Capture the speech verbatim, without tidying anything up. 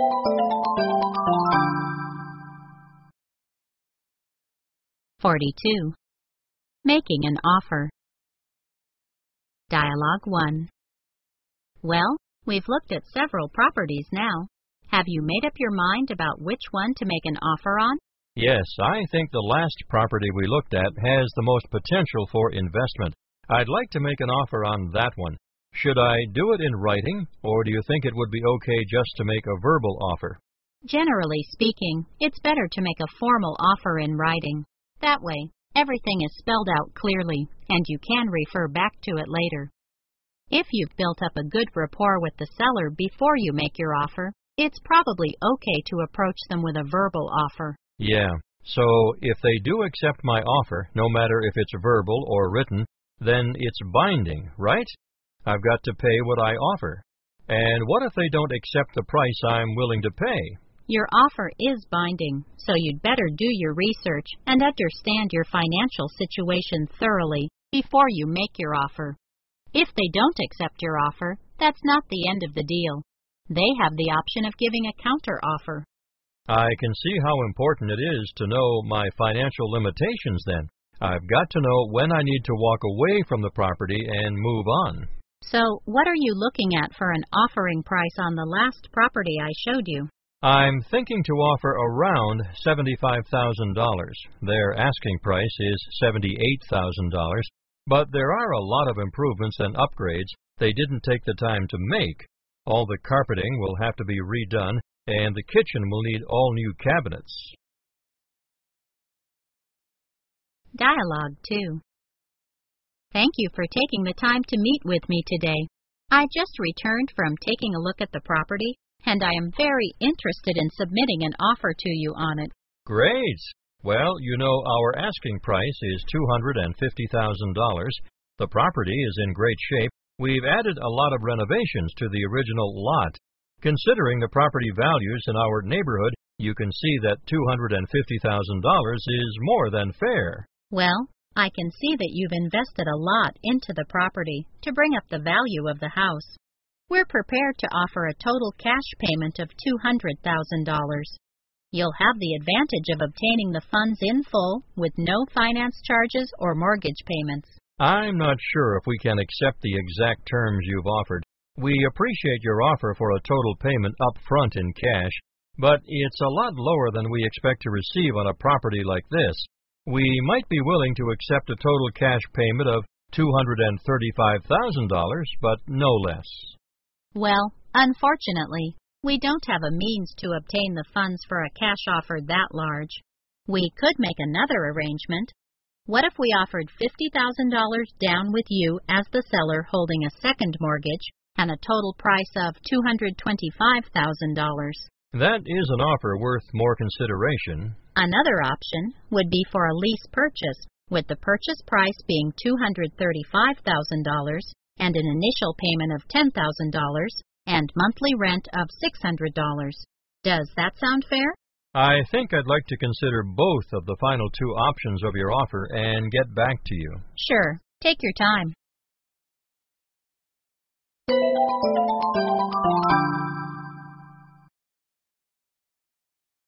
forty-two. Making an offer. Dialogue one. Well, we've looked at several properties now. Have you made up your mind about which one to make an offer on? Yes, I think the last property we looked at has the most potential for investment. I'd like to make an offer on that one. Should I do it in writing, or do you think it would be okay just to make a verbal offer? Generally speaking, it's better to make a formal offer in writing. That way, everything is spelled out clearly, and you can refer back to it later. If you've built up a good rapport with the seller before you make your offer, it's probably okay to approach them with a verbal offer. Yeah, so if they do accept my offer, no matter if it's verbal or written, then it's binding, right? I've got to pay what I offer. And what if they don't accept the price I'm willing to pay? Your offer is binding, so you'd better do your research and understand your financial situation thoroughly before you make your offer. If they don't accept your offer, that's not the end of the deal. They have the option of giving a counter-offer. I can see how important it is to know my financial limitations then. I've got to know when I need to walk away from the property and move on. So, what are you looking at for an offering price on the last property I showed you? I'm thinking to offer around seventy-five thousand dollars. Their asking price is seventy-eight thousand dollars, but there are a lot of improvements and upgrades they didn't take the time to make. All the carpeting will have to be redone, and the kitchen will need all new cabinets. Dialogue two. Thank you for taking the time to meet with me today. I just returned from taking a look at the property, and I am very interested in submitting an offer to you on it. Great! Well, you know our asking price is two hundred fifty thousand dollars. The property is in great shape. We've added a lot of renovations to the original lot. Considering the property values in our neighborhood, you can see that two hundred fifty thousand dollars is more than fair. Well, I can see that you've invested a lot into the property to bring up the value of the house. We're prepared to offer a total cash payment of two hundred thousand dollars. You'll have the advantage of obtaining the funds in full with no finance charges or mortgage payments. I'm not sure if we can accept the exact terms you've offered. We appreciate your offer for a total payment up front in cash, but it's a lot lower than we expect to receive on a property like this. We might be willing to accept a total cash payment of two hundred thirty-five thousand dollars, but no less. Well, unfortunately, we don't have a means to obtain the funds for a cash offer that large. We could make another arrangement. What if we offered fifty thousand dollars down with you as the seller holding a second mortgage and a total price of two hundred twenty-five thousand dollars? That is an offer worth more consideration. Another option would be for a lease purchase, with the purchase price being two hundred thirty-five thousand dollars and an initial payment of ten thousand dollars and monthly rent of six hundred dollars. Does that sound fair? I think I'd like to consider both of the final two options of your offer and get back to you. Sure. Take your time.